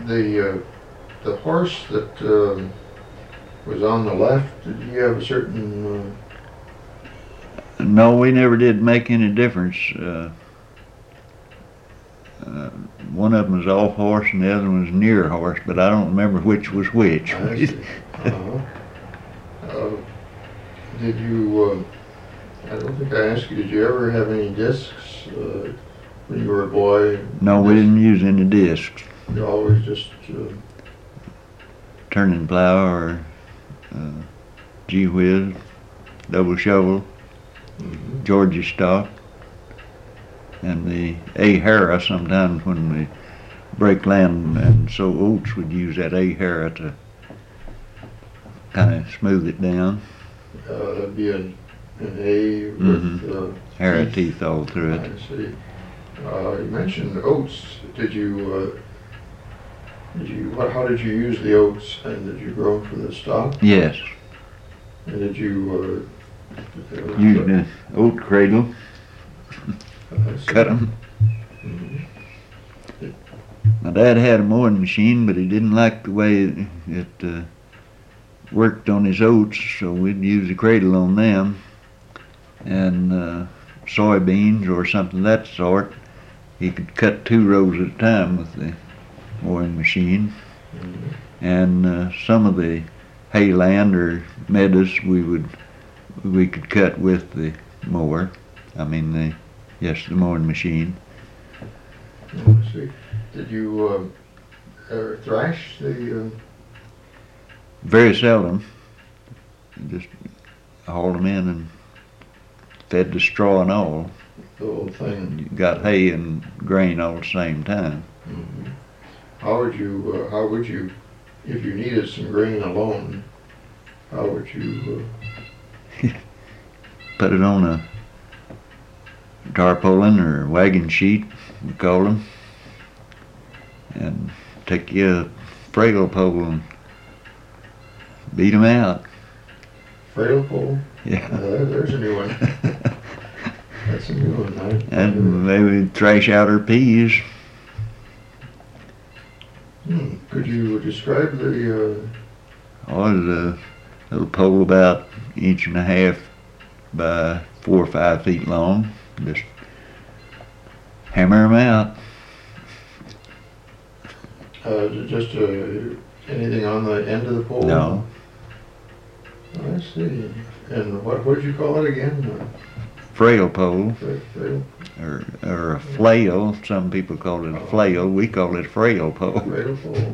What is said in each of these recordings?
The horse that was on the left, did he have a certain? No, we never did make any difference. One of them was off horse and the other one was near horse, but I don't remember which was which. I see. Did you? I don't think I asked you. Did you ever have any discs when you were a boy? No, we didn't use any discs. You always just turning plow or G-whiz, double shovel, Georgia stock, and the A-Harrow. Sometimes when we break land and sow oats, we'd use that A-Harrow to kind of smooth it down. That'd be an A with Harrow teeth all through it. I see. You mentioned oats. Did you? How did you use the oats? And did you grow them from the stalk? Yes. And did you use the oat cradle? Cut them. My dad had a mowing machine, but he didn't like the way it worked on his oats, so we'd use the cradle on them. And soybeans or something of that sort, he could cut 2 rows at a time with the mowing machine. And some of the hayland or meadows we could cut with the mower. I mean the mowing machine. Oh, I see. Did you ever thrash the? Very seldom. Just hauled them in and fed the straw and all. The whole thing. You got hay and grain all at the same time. How would you, if you needed some grain alone, how would you? Put it on a tarpaulin or wagon sheet, we call them, and take you a frail pole and beat them out. Frail pole? Yeah. There's a new one. That's a new one. And maybe thrash out our peas. Could you describe the? Oh, it was a little pole about 1.5 inches by 4 or 5 feet long. Just hammer them out. Just anything on the end of the pole? No. I see. And what did you call it again? Frail pole. Frail. Or a flail. Some people call it a flail. We call it a frail pole. Frail pole.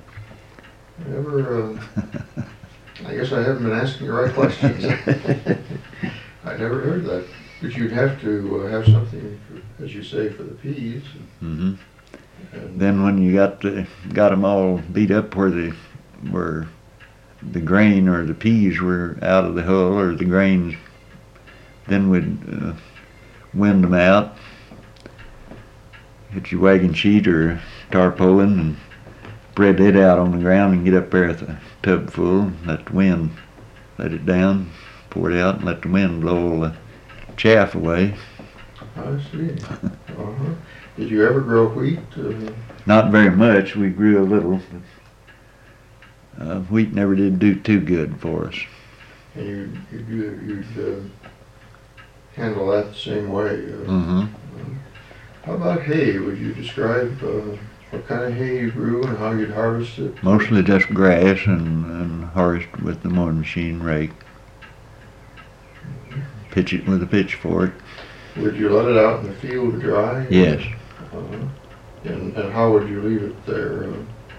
I guess I haven't been asking the right questions. I never heard that. But you'd have to have something, as you say, for the peas. Then when you got them all beat up where the grain or the peas were out of the hull or the grains, then we'd wind them out, hit your wagon sheet or tarpaulin and spread it out on the ground and get up there with a tub full, let the wind let it down, pour it out and let the wind blow all the chaff away. I see. Did you ever grow wheat? Not very much. We grew a little. Wheat never did do too good for us. And you'd handle that the same way. How about hay? Would you describe what kind of hay you grew and how you'd harvest it? Mostly just grass and harvest with the mowing machine rake. Pitch it with a pitchfork. Would you let it out in the field to dry? Yes. And how would you leave it there?